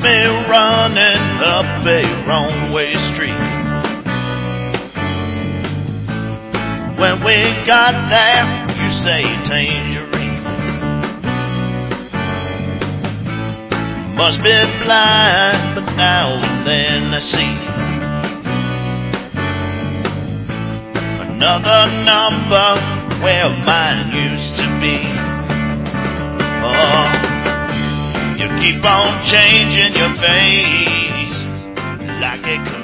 me running up a wrong-way street. When we got there, you say tangerine. Must be blind, but now and then I see another number where mine used to be. Oh, you keep on changing your face like a